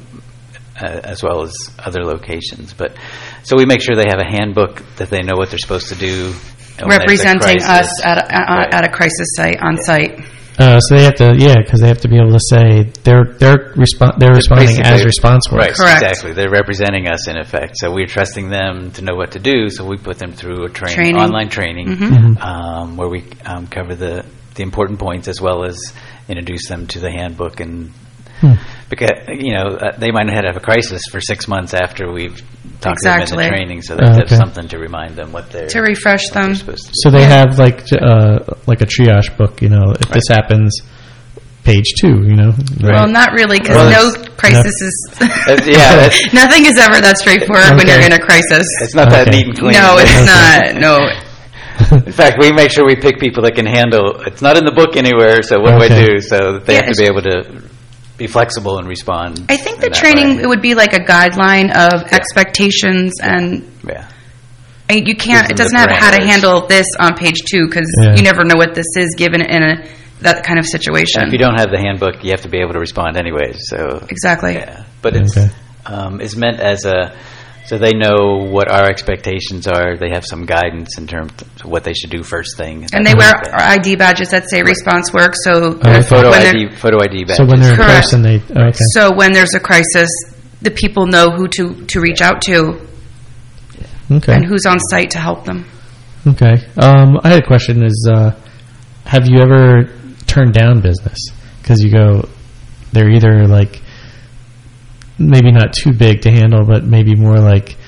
As well as other locations, but so we make sure they have a handbook that they know what they're supposed to do. Representing us at a crisis site on site. So they have to, because they have to be able to say they're responding as response works. Right, correct. Exactly. They're representing us in effect. So we're trusting them to know what to do. So we put them through a online training, where we cover the important points as well as introduce them to the handbook and. Because they might not have a crisis for 6 months after we've talked to them in the training, so they have something to remind them what they're to refresh them. So they have like a triage book. If this happens, page 2. Well, not really, because no crisis is. Nothing is ever that straightforward when you're in a crisis. It's not that neat and clean. No, it's not. No. In fact, we make sure we pick people that can handle. It's not in the book anywhere, so what do I do? So they have to be able to be flexible and respond. I think the training, it would be like a guideline of expectations and you can't, it doesn't have how to handle this on page 2 because you never know what this is given in that kind of situation. And if you don't have the handbook, you have to be able to respond anyways. So exactly. Yeah. But it's meant as so they know what our expectations are. They have some guidance in terms of what they should do first thing. And they wear ID badges that say response work. So photo ID badges. So when they're in person, So when there's a crisis, the people know who to reach out to. Okay. And who's on site to help them. Okay. I had a question is, have you ever turned down business? Because you go, they're either like, maybe not too big to handle, but maybe more like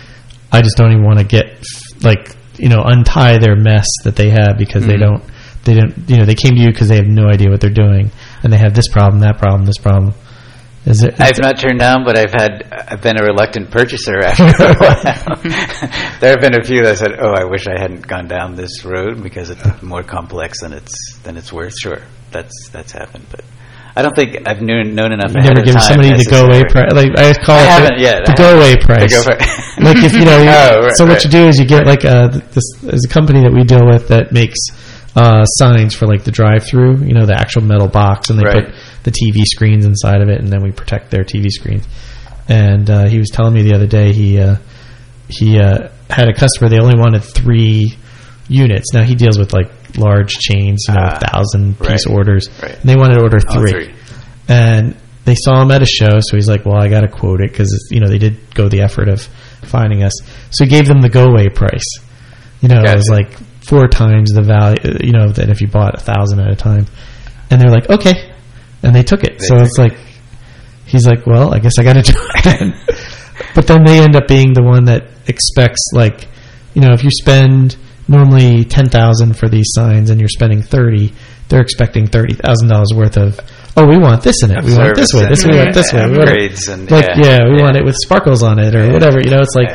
I just don't even want to get untie their mess that they have because they don't they came to you because they have no idea what they're doing and they have this problem, that problem, this problem. I've not turned down, but I've been a reluctant purchaser after a while. There have been a few that said, "Oh, I wish I hadn't gone down this road because it's more complex than it's worth." Sure, that's happened, but I don't think I've known enough. You never give somebody the go away price. Like I call it the go away price. Like if what you do is you get there's a company that we deal with that makes signs for like the drive-through, the actual metal box, and they put the TV screens inside of it, and then we protect their TV screens. And he was telling me the other day he had a customer, they only wanted 3 units. Now he deals with like large chains, 1,000-piece orders, and they wanted to order 3. And they saw him at a show, so he's like, well, I got to quote it because they did go the effort of finding us. So he gave them the go-away price. It was like 4 times the value, than if you bought 1,000 at a time. And they're like, okay. And they took it. So it's like, he's like, well, I guess I got to do it then. But then they end up being the one that expects, like, if you spend normally $10,000 for these signs and you're spending $30,000, they're expecting $30,000 worth of, oh, we want this in it. We want it this way. We want it this way. We want it with sparkles on it or whatever. It's like,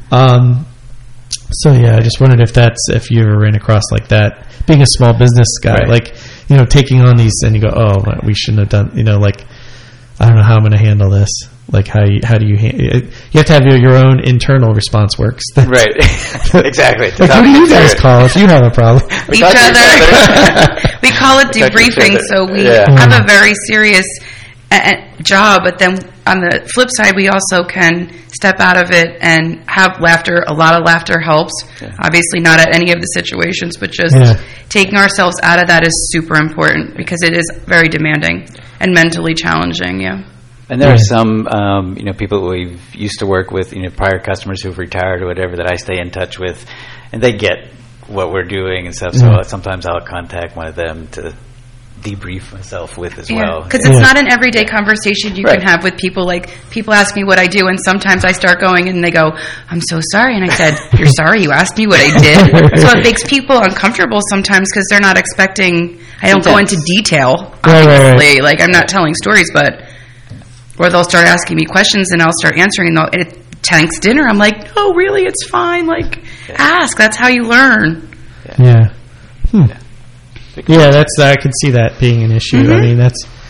so yeah, I just wondered if you ever ran across like that, being a small business guy, like, taking on these, and you go, oh, we shouldn't have done, like, I don't know how I'm going to handle this. Like, how do you you have to have your own internal response works. Right. Exactly. Like, who do you guys call if you have a problem? Each other. We call it debriefing, so we have a very serious job, but then on the flip side, we also can step out of it and have laughter. A lot of laughter helps. Obviously not at any of the situations, but just taking ourselves out of that is super important because it is very demanding and mentally challenging. And there are some people we used to work with, prior customers who've retired or whatever, that I stay in touch with, and they get what we're doing and stuff. So sometimes I'll contact one of them to debrief myself with as well. Because it's not an everyday conversation you can have with people. Like, people ask me what I do, and sometimes I start going and they go, I'm so sorry. And I said, you're sorry you asked me what I did? So it makes people uncomfortable sometimes because they're not expecting, I don't go into detail, obviously. Right. Like, I'm not telling stories, but, or they'll start asking me questions and I'll start answering, and thanks dinner. I'm like, no, really, it's fine. Like, ask. That's how you learn. Yeah. Yeah, I could see that being an issue. I mean,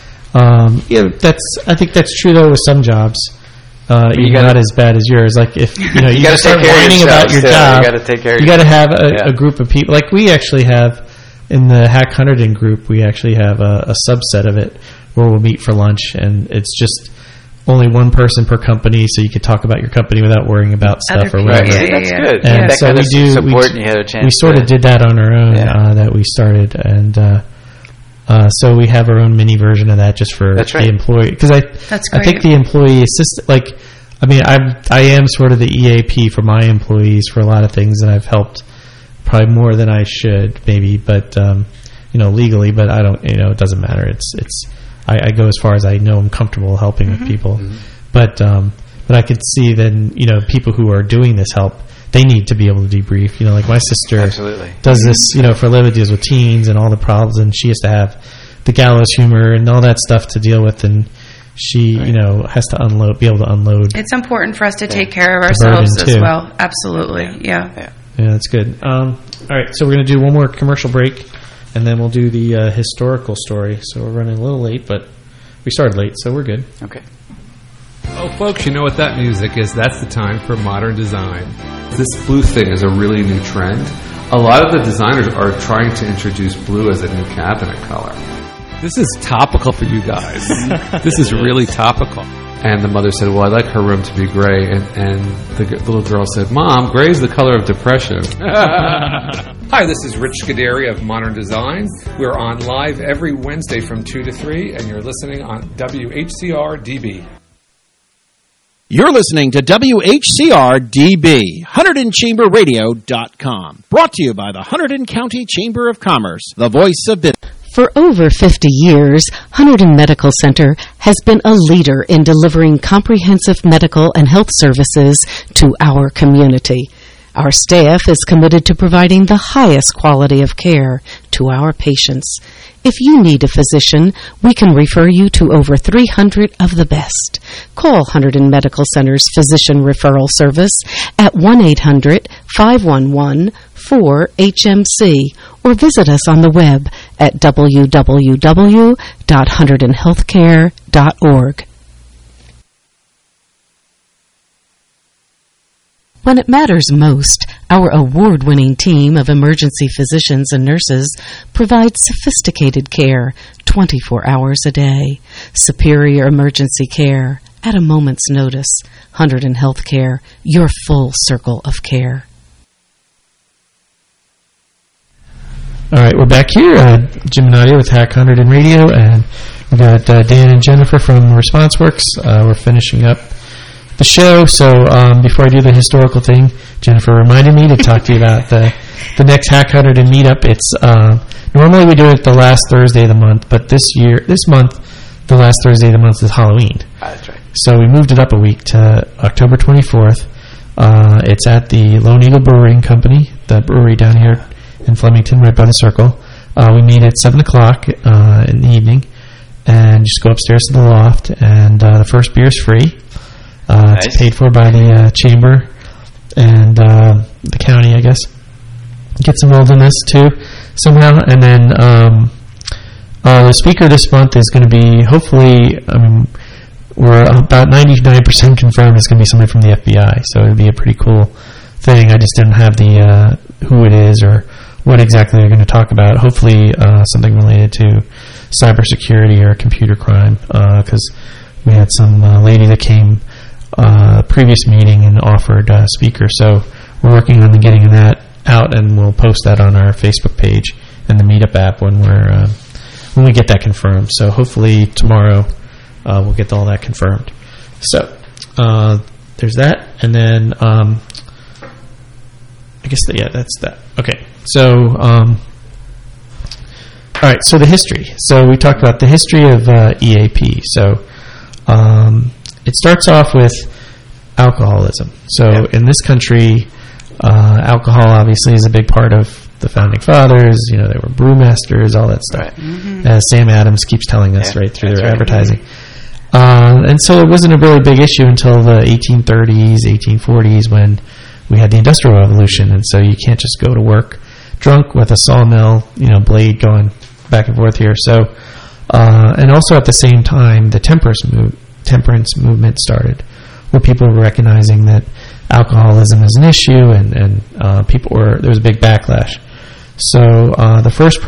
I think that's true though with some jobs. Not as bad as yours. Like if you start whining about your job, you got to have a group of people. Like we actually have in the Hack Hunterdon group, we actually have a subset of it where we'll meet for lunch, and it's just only one person per company, so you could talk about your company without worrying about stuff or whatever. That's good. And that so kind we of do. Support and you had a chance we sort of did that on our own. That we started, and so we have our own mini version of that just for the employee. Because I think the employee assistant, like, I mean, I am sort of the EAP for my employees for a lot of things, and I've helped probably more than I should, maybe, but legally. But I don't. It doesn't matter. It's. I go as far as I know I'm comfortable helping with people, but I could see then people who are doing this help, they need to be able to debrief. Like my sister does this for a living, deals with teens and all the problems, and she has to have the gallows humor and all that stuff to deal with, and she has to be able to unload. It's important for us to take care of ourselves as well. Absolutely, yeah, that's good. All right, so we're going to do one more commercial break. And then we'll do the historical story. So we're running a little late, but we started late, so we're good. Okay. Oh, folks, you know what that music is. That's the time for modern design. This blue thing is a really new trend. A lot of the designers are trying to introduce blue as a new cabinet color. This is topical for you guys. This is really topical. And the mother said, well, I'd like her room to be gray. And the little girl said, Mom, gray is the color of depression. Hi, this is Rich Scuderi of Modern Design. We're on live every Wednesday from 2 to 3, and you're listening on WHCR-DB. You're listening to WHCR-DB, HunterdonChamberRadio.com. Brought to you by the Hunterdon County Chamber of Commerce, the voice of business. For over 50 years, Hunterdon Medical Center has been a leader in delivering comprehensive medical and health services to our community. Our staff is committed to providing the highest quality of care to our patients. If you need a physician, we can refer you to over 300 of the best. Call Hunterdon Medical Center's Physician Referral Service at 1-800-511-4HMC or visit us on the web at www.hunterdonhealthcare.org. When it matters most, our award-winning team of emergency physicians and nurses provides sophisticated care 24 hours a day. Superior emergency care at a moment's notice. Hunterdon Healthcare, your full circle of care. All right, we're back here. Jim and Nadia with Hack Hunterdon Radio, and we got Dan and Jennifer from ResponseWorks. We're finishing up the show, so before I do the historical thing, Jennifer reminded me to talk to you about the next Hack Hunterdon meetup. It's normally we do it the last Thursday of the month, but this month, the last Thursday of the month is Halloween. That's right. So we moved it up a week to October 24th. It's at the Lone Eagle Brewing Company, the brewery down here in Flemington, right by the circle. We meet at 7 o'clock in the evening, and just go upstairs to the loft, and the first beer is free. Nice. It's paid for by the chamber and the county, I guess. Gets involved in this too somehow. And then the speaker this month is going to be, hopefully, we're about 99% confirmed it's going to be somebody from the FBI. So it'll be a pretty cool thing. I just didn't have the who it is or what exactly they're going to talk about. Hopefully something related to cybersecurity or computer crime, because we had some lady that came previous meeting and offered a speaker. So we're working on getting that out, and we'll post that on our Facebook page and the Meetup app when we get that confirmed. So hopefully tomorrow we'll get all that confirmed. So there's that, and then I guess that's that. Okay, so all right. So the history. So we talked about the history of EAP. So it starts off with alcoholism. So in this country, alcohol obviously is a big part of the founding fathers. You know, they were brewmasters, all that stuff. Right. Mm-hmm. As Sam Adams keeps telling us right through their advertising. And so it wasn't a really big issue until the 1830s, 1840s, when we had the Industrial Revolution. And so you can't just go to work drunk with a sawmill, blade going back and forth here. So, and also at the same time, the temperance movement started, where people were recognizing that alcoholism is an issue, and there was a big backlash. So the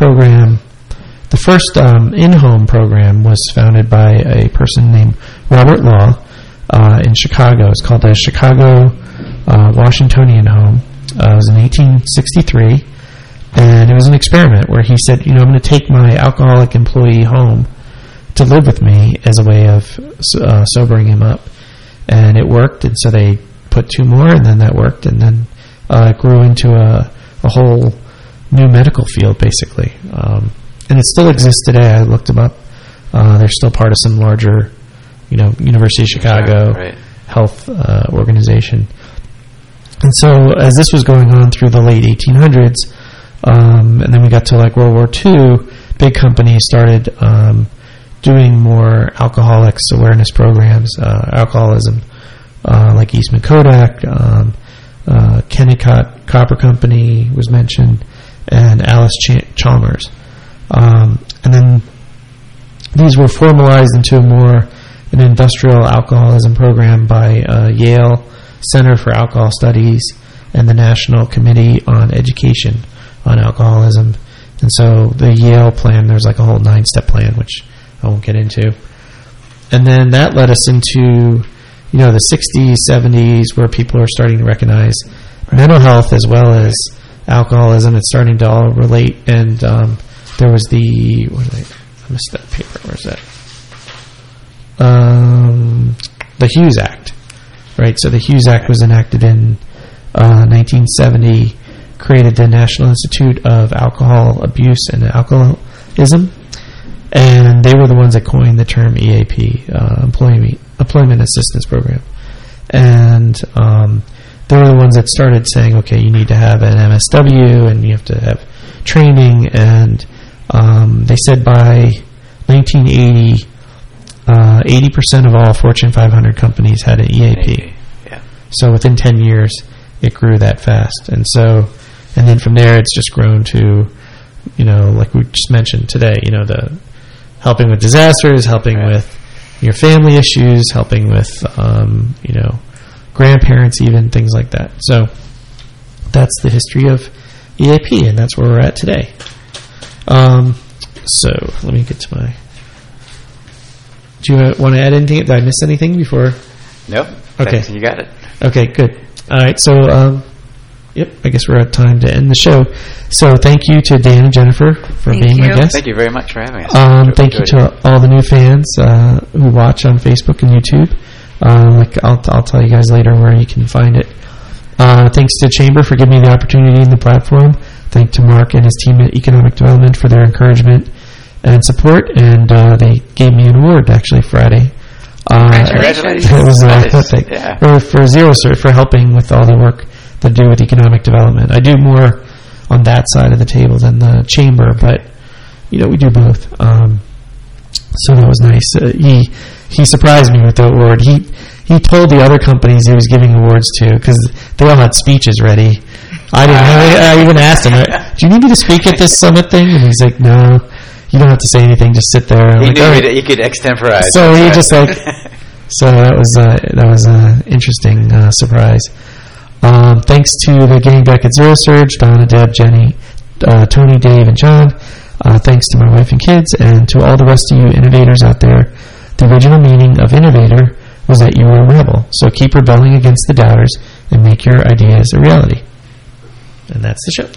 first in-home program was founded by a person named Robert Law in Chicago. It's called the Chicago Washingtonian Home. It was in 1863, and it was an experiment where he said, I'm going to take my alcoholic employee home to live with me as a way of sobering him up. And it worked, and so they put 2 more, and then that worked, and then it grew into a whole new medical field, basically. And it still exists today. I looked them up. They're still part of some larger, University of Chicago health organization. And so as this was going on through the late 1800s, and then we got to like World War II, big companies started doing more alcoholics awareness programs, alcoholism, like Eastman Kodak, Kennecott Copper Company was mentioned, and Alice Chalmers. And then these were formalized into an industrial alcoholism program by Yale Center for Alcohol Studies and the National Committee on Education on Alcoholism. And so the Yale plan, there's like a whole 9-step plan, which I won't get into. And then that led us into, the 60s, 70s, where people are starting to recognize mental health as well as alcoholism. It's starting to all relate. And there was I missed that paper. Where's that? The Hughes Act, right? So the Hughes Act was enacted in 1970, created the National Institute of Alcohol Abuse and employment-ism, and they were the ones that coined the term EAP, Employment Assistance Program. And they were the ones that started saying, okay, you need to have an MSW and you have to have training, and they said by 1980, 80% of all Fortune 500 companies had an EAP. Yeah. So within 10 years, it grew that fast. And then from there, it's just grown to, like we just mentioned today, the helping with disasters, helping with your family issues, helping with, grandparents even, things like that. So that's the history of EAP, and that's where we're at today. So let me get to my... Do you want to add anything? Did I miss anything before? Nope. Okay. You got it. Okay, good. All right, so, I guess we're at time to end the show. So thank you to Dan and Jennifer for being my guests. Thank you very much for having us. Thank you to all the new fans who watch on Facebook and YouTube. I'll tell you guys later where you can find it. Thanks to Chamber for giving me the opportunity and the platform. Thanks to Mark and his team at Economic Development for their encouragement and support, and they gave me an award actually Friday. Congratulations! It was for Zero Cert for helping with all the work to do with economic development. I do more on that side of the table than the chamber, but we do both. So that was nice. He surprised me with the award. He told the other companies he was giving awards to because they all had speeches ready. I didn't. I even asked him, "Do you need me to speak at this summit thing?" And he's like, "No, you don't have to say anything. Just sit there." He knew he could extemporize. So he just so that was an interesting surprise. Thanks to the gang back at Zero Surge, Donna, Deb, Jenny, Tony, Dave, and John. Thanks to my wife and kids, and to all the rest of you innovators out there. The original meaning of innovator was that you were a rebel. So keep rebelling against the doubters and make your ideas a reality. And that's the show.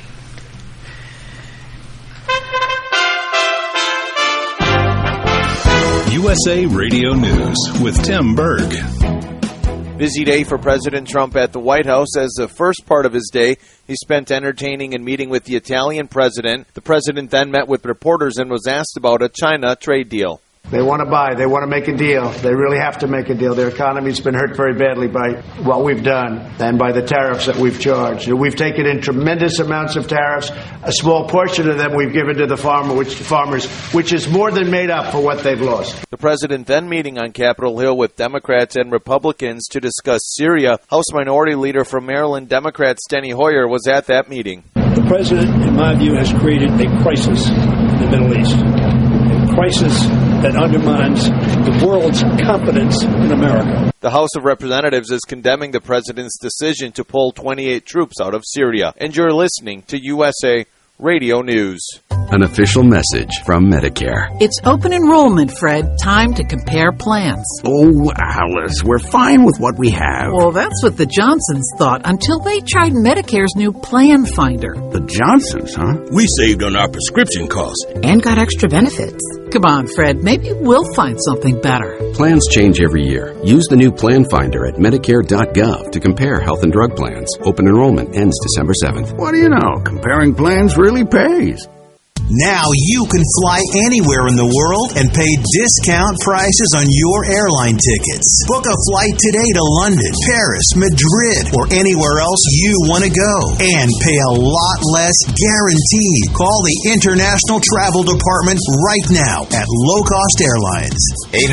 USA Radio News with Tim Berg. Busy day for President Trump at the White House. As the first part of his day, he spent entertaining and meeting with the Italian president. The president then met with reporters and was asked about a China trade deal. They want to buy. They want to make a deal. They really have to make a deal. Their economy's been hurt very badly by what we've done and by the tariffs that we've charged. We've taken in tremendous amounts of tariffs. A small portion of them we've given to the farmers, which is more than made up for what they've lost. The president then meeting on Capitol Hill with Democrats and Republicans to discuss Syria. House Minority Leader from Maryland, Democrat Steny Hoyer, was at that meeting. The president, in my view, has created a crisis in the Middle East. A crisis that undermines the world's confidence in America. The House of Representatives is condemning the president's decision to pull 28 troops out of Syria. And you're listening to USA Radio News. An official message from Medicare. It's open enrollment, Fred. Time to compare plans. Oh, Alice, we're fine with what we have. Well, that's what the Johnsons thought until they tried Medicare's new Plan Finder. The Johnsons, huh? We saved on our prescription costs. And got extra benefits. Come on, Fred. Maybe we'll find something better. Plans change every year. Use the new Plan Finder at Medicare.gov to compare health and drug plans. Open enrollment ends December 7th. What do you know? Comparing plans really pays. Now you can fly anywhere in the world and pay discount prices on your airline tickets. Book a flight today to London, Paris, Madrid, or anywhere else you want to go. And pay a lot less guaranteed. Call the International Travel Department right now at Low Cost Airlines.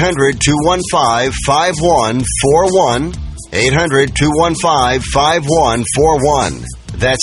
800-215-5141. 800-215-5141. That's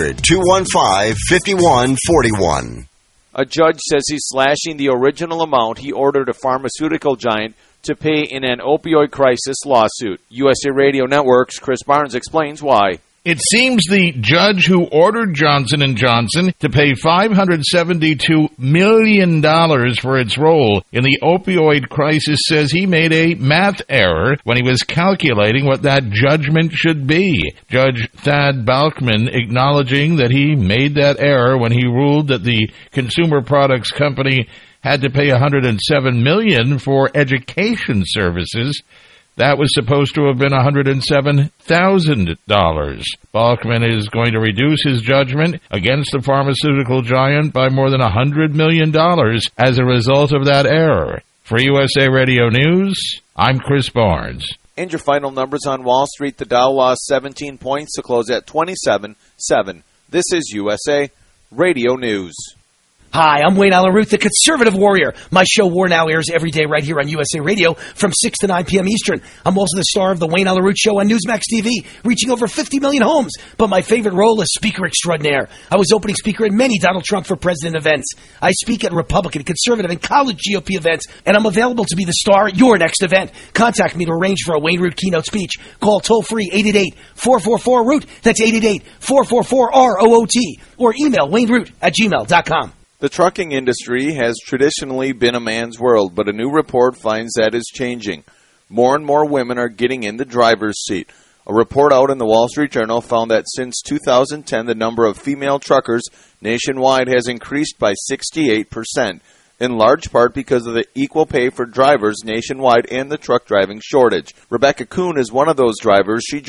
800-215-5141. A judge says he's slashing the original amount he ordered a pharmaceutical giant to pay in an opioid crisis lawsuit. USA Radio Network's Chris Barnes explains why. It seems the judge who ordered Johnson & Johnson to pay $572 million for its role in the opioid crisis says he made a math error when he was calculating what that judgment should be. Judge Thad Balkman acknowledging that he made that error when he ruled that the consumer products company had to pay $107 million for education services That was supposed to have been $107,000. Balkman is going to reduce his judgment against the pharmaceutical giant by more than $100 million as a result of that error. For USA Radio News, I'm Chris Barnes. And your final numbers on Wall Street, the Dow lost 17 points to close at 27.7. This is USA Radio News. Hi, I'm Wayne Alaruth, the Conservative Warrior. My show, War Now, airs every day right here on USA Radio from 6 to 9 p.m. Eastern. I'm also the star of the Wayne Alaruth Show on Newsmax TV, reaching over 50 million homes. But my favorite role is Speaker Extraordinaire. I was opening speaker at many Donald Trump for President events. I speak at Republican, Conservative, and college GOP events, and I'm available to be the star at your next event. Contact me to arrange for a Wayne Root keynote speech. Call toll-free 888-444-ROOT. That's 888-444-ROOT. Or email wayneroot@gmail.com. The trucking industry has traditionally been a man's world, but a new report finds that is changing. More and more women are getting in the driver's seat. A report out in the Wall Street Journal found that since 2010, the number of female truckers nationwide has increased by 68%, in large part because of the equal pay for drivers nationwide and the truck driving shortage. Rebecca Kuhn is one of those drivers. She